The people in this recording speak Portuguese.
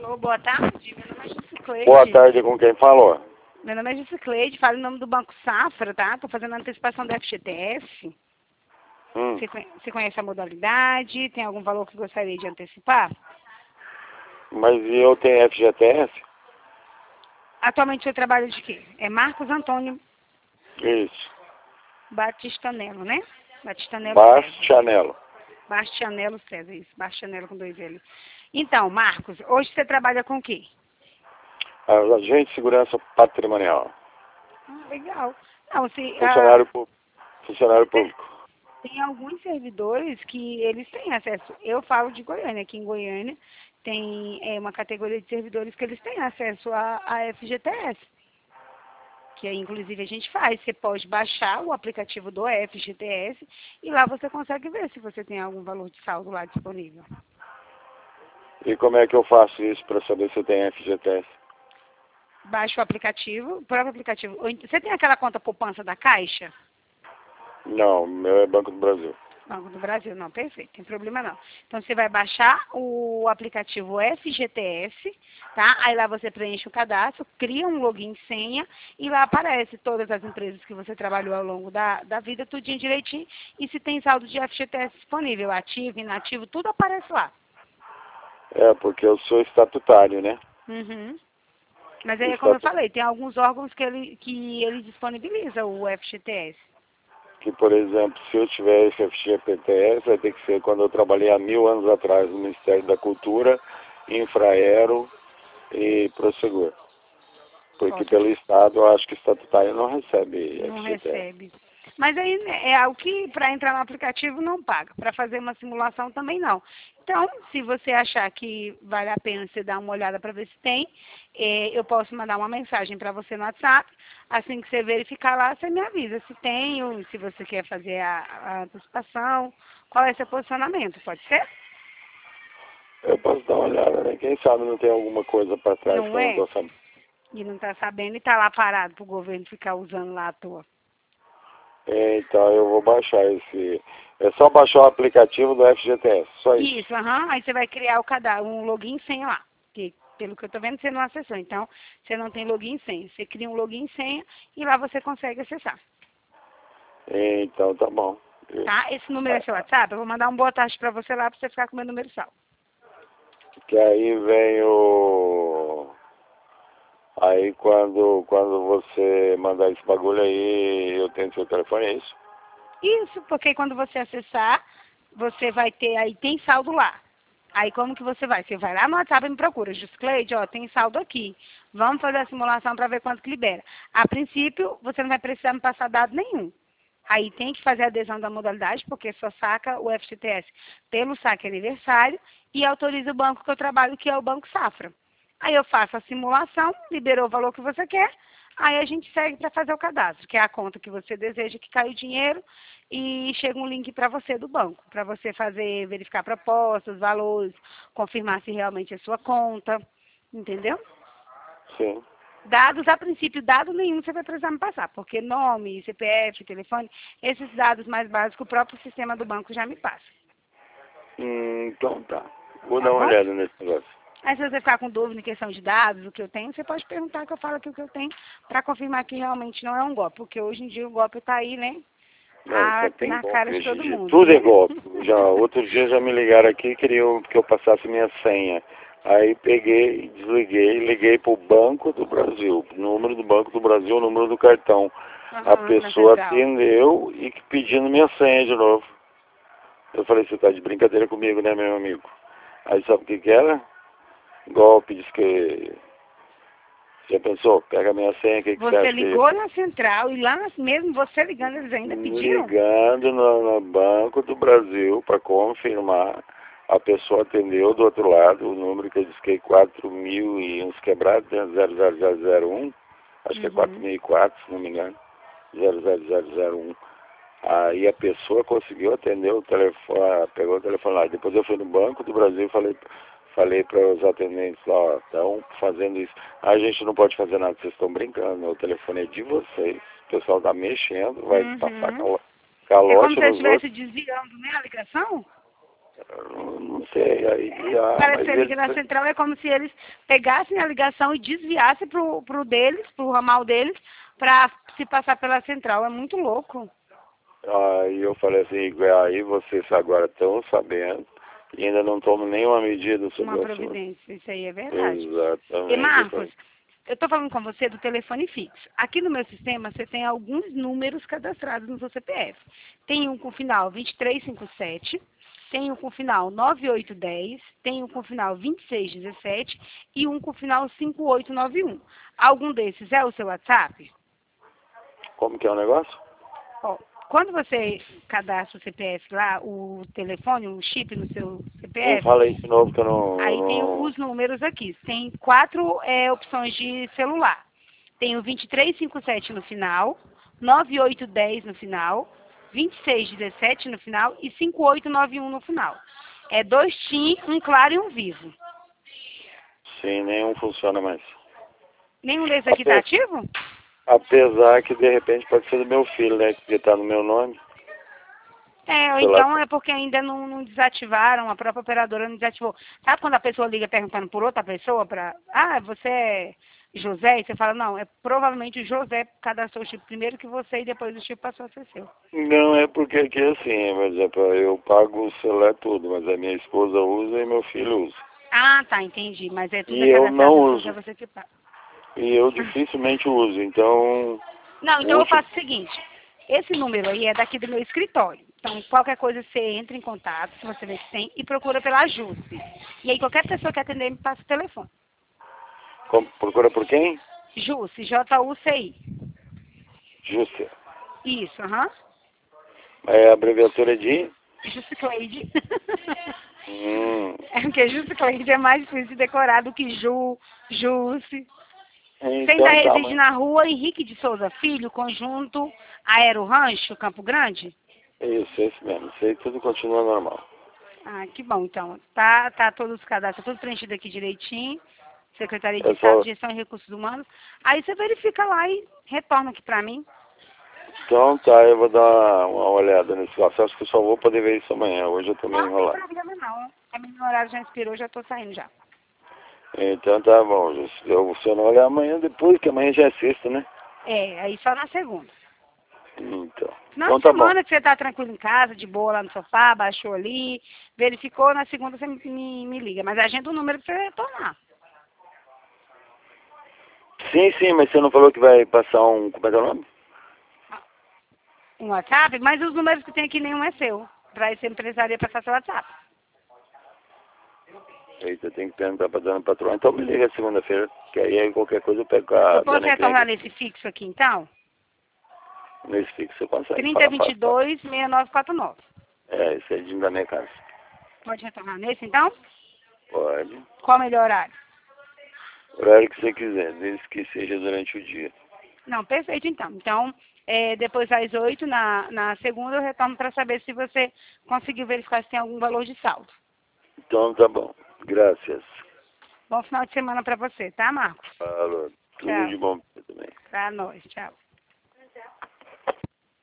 Alô, boa tarde. Meu nome é Jusicleide. Boa tarde, com quem falou? Meu nome é Jusicleide, falo em nome do Banco Safra, tá? Tô fazendo a antecipação do FGTS. Você conhece a modalidade? Tem algum valor que gostaria de antecipar? Mas eu tenho FGTS? Atualmente você trabalha de quê? É Marcos Antônio Isso. Batistanello, né? Batistanello César. Bastianello. Bastianello César, isso. Bastianello com 2 L. Então, Marcos, hoje você trabalha com o quê? Agente de segurança patrimonial. Legal. Não, se, Funcionário público. tem alguns servidores que eles têm acesso. Eu falo de Goiânia. Aqui em Goiânia tem uma categoria de servidores que eles têm acesso a FGTS. Que aí, inclusive, a gente faz. Você pode baixar o aplicativo do FGTS e lá você consegue ver se você tem algum valor de saldo lá disponível. E como é que eu faço isso para saber se eu tenho FGTS? Baixa o aplicativo, o próprio aplicativo. Você tem aquela conta poupança da Caixa? Não, meu é Banco do Brasil. Banco do Brasil, não, perfeito, tem problema não. Então você vai baixar o aplicativo FGTS, tá? Aí lá você preenche o cadastro, cria um login e senha e lá aparece todas as empresas que você trabalhou ao longo da vida, tudinho direitinho, e se tem saldo de FGTS disponível, ativo, inativo, tudo aparece lá. É, porque eu sou estatutário, né? Uhum. Mas aí, como eu falei, tem alguns órgãos que ele disponibiliza o FGTS. Que, por exemplo, se eu tiver esse FGTS, vai ter que ser quando eu trabalhei há 1000 anos atrás no Ministério da Cultura, Infraero e Prosegur. Porque pelo Estado, eu acho que estatutário não recebe Não FGTS. recebe. Mas aí é algo que para entrar no aplicativo não paga. Para fazer uma simulação também não. Então, se você achar que vale a pena você dar uma olhada para ver se tem, eu posso mandar uma mensagem para você no WhatsApp. Assim que você verificar lá, você me avisa se tem ou se você quer fazer a antecipação. Qual é seu posicionamento? Pode ser? Eu posso dar uma olhada, né? Quem sabe não tem alguma coisa para trás que eu não estou sabendo. E não está sabendo e está lá parado para o governo ficar usando lá à toa. Então eu vou baixar esse. É só baixar o aplicativo do FGTS, só isso. Isso, aí você vai criar o cadastro, um login e senha lá. Que, pelo que eu estou vendo, você não acessou. Então, você não tem login e senha. Você cria um login e senha e lá você consegue acessar. Então tá bom. Tá? Esse número é seu WhatsApp? Eu vou mandar um boa tarde para você lá para você ficar com o meu número salvo. Que aí vem o. Aí quando você mandar esse bagulho aí, eu tenho seu telefone, é isso? Isso, porque quando você acessar, você vai ter aí, tem saldo lá. Aí como que você vai? Você vai lá no WhatsApp e me procura. Juscleide, tem saldo aqui. Vamos fazer a simulação para ver quanto que libera. A princípio, você não vai precisar me passar dado nenhum. Aí tem que fazer a adesão da modalidade, porque só saca o FGTS pelo saque aniversário e autoriza o banco que eu trabalho, que é o Banco Safra. Aí eu faço a simulação, liberou o valor que você quer, aí a gente segue para fazer o cadastro, que é a conta que você deseja que caia o dinheiro e chega um link para você do banco, para você fazer, verificar propostas, valores, confirmar se realmente é sua conta, entendeu? Sim. Dados, a princípio, dado nenhum você vai precisar me passar, porque nome, CPF, telefone, esses dados mais básicos, o próprio sistema do banco já me passa. Então tá. Vou dar uma olhada nesse negócio. Aí se você ficar com dúvida em questão de dados, o que eu tenho, você pode perguntar que eu falo aqui o que eu tenho, para confirmar que realmente não é um golpe, porque hoje em dia o golpe está aí, né? Na cara de todo mundo. Tudo é golpe. Outro dia já me ligaram aqui e queriam que eu passasse minha senha. Aí peguei, desliguei, liguei para o Banco do Brasil, número do Banco do Brasil, número do cartão. A pessoa atendeu e pedindo minha senha de novo. Eu falei, você está de brincadeira comigo, né, meu amigo? Aí sabe o que era? Golpe, diz que... Já pensou? Pega a minha senha, o que você acha? Você ligou na central e lá mesmo você ligando, eles ainda pediram? Ligando no Banco do Brasil para confirmar. A pessoa atendeu do outro lado, o número que eu disquei 4.000 e uns quebrados, 00001. Acho que é 4.004, se não me engano. 00001. Aí a pessoa conseguiu atender o telefone, pegou o telefone lá. Depois eu fui no Banco do Brasil e falei para os atendentes lá, ó, estão fazendo isso. A gente não pode fazer nada, vocês estão brincando, o telefone é de vocês. O pessoal está mexendo, vai passar calote é como se nos estivesse desviando, né, a ligação? Não sei, aí... Para mas você liga na central é como se eles pegassem a ligação e desviassem pro deles, pro ramal deles, para se passar pela central. É muito louco. Aí eu falei assim, aí vocês agora estão sabendo e ainda não tomam nenhuma medida sobre Uma o assunto. providência, isso aí é verdade. Exatamente. E Marcos, eu estou falando com você do telefone fixo. Aqui no meu sistema você tem alguns números cadastrados no seu CPF. Tem um com final 2357, tem um com final 9810, tem um com final 2617 e um com final 5891. Algum desses é o seu WhatsApp? Como que é o negócio? Ó, quando você cadastra o CPF lá, o telefone, o chip no seu CPF, Fala aí de novo que eu aí tem não... os números aqui. Tem 4 opções de celular. Tem o 2357 no final, 9810 no final, 2617 no final e 5891 no final. É 2 TIM, um claro e um vivo. Sim, nenhum funciona mais. Nenhum desses aqui está ativo? Apesar que de repente pode ser do meu filho, né? Que está no meu nome. Ou então é porque ainda não desativaram, a própria operadora não desativou. Sabe quando a pessoa liga perguntando por outra pessoa para, você é José? E você fala, não, é provavelmente o José cadastrou o chip primeiro que você e depois o chip passou a ser seu. Não, é porque aqui é assim, por exemplo, eu pago o celular tudo, mas a minha esposa usa e meu filho usa. Ah, tá, entendi. Mas é tudo E eu não cadastrado, é uso. você que paga. E eu dificilmente uso, então... Não, então eu faço o seguinte, esse número aí é daqui do meu escritório. Então, qualquer coisa você entra em contato, se você vê que tem, e procura pela Jusce. E aí qualquer pessoa que atender me passa o telefone. Procura por quem? Jusce, J-U-C-I. Júcia. Isso, aham. É a abreviatura de? Juscleide. Hum. É porque Juscleide é mais difícil de decorar do que Jusce. Você Então ainda tá, reside na rua Henrique de Souza Filho, conjunto Aero Rancho, Campo Grande? Isso, esse mesmo. Isso aí tudo continua normal. Ah, que bom, então. Tá todos os cadastros, tudo preenchido aqui direitinho. Secretaria de É Estado, só... Gestão e Recursos Humanos. Aí você verifica lá e retorna aqui pra mim. Então tá, eu vou dar uma olhada nesse negócio. Acho que eu só vou poder ver isso amanhã. Hoje eu tô meio Não tem enrolado. problema não. A minha horário já inspirou, já tô saindo já. Então tá bom, Júcia. Eu só não olhar amanhã depois, que amanhã já é sexta, né? Aí só na segunda. Então. Na Então tá bom. semana que você tá tranquilo em casa, de boa lá no sofá, baixou ali, verificou, na segunda você me liga. Mas agenda o número pra você retornar. Sim, mas você não falou que vai passar um... Como é que é o nome? Um WhatsApp, mas os números que tem aqui nenhum é seu. Pra esse empresário passar seu WhatsApp. Eita, tem que perguntar pra dona patroa. Então me liga segunda-feira, que aí qualquer coisa eu pego com a Eu posso dona retornar encrenca. nesse fixo aqui, então? Nesse fixo você consegue falar fácil. 3022-6949. É, esse é de da minha casa. Pode retornar nesse, então? Pode. Qual o melhor horário? Horário que você quiser, desde que seja durante o dia. Não, perfeito, então. Então, depois das 8, na segunda, eu retorno para saber se você conseguiu verificar se tem algum valor de saldo. Então tá bom. Graças. Bom final de semana para você, tá, Marcos? Falou. Tudo Tchau. de bom pra você também. Pra nós. Tchau.